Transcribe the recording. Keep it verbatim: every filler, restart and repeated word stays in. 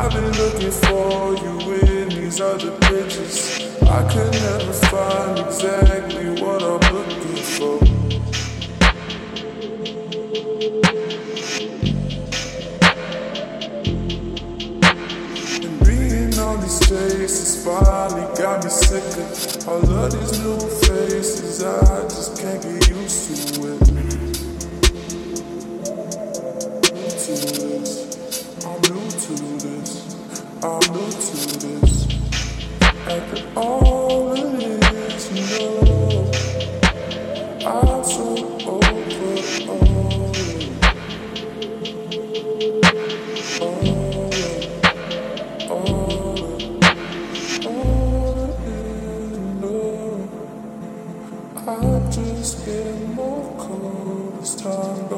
I've been looking for you in these other pictures. I could never find exactly what I'm looking for. And being on these faces finally got me sick of all of these new faces. I just can't get used to it. I'm new to this, I'm new to this. After all it is, no, I'm so over all all all all it is, no. I'm just getting more cold this time.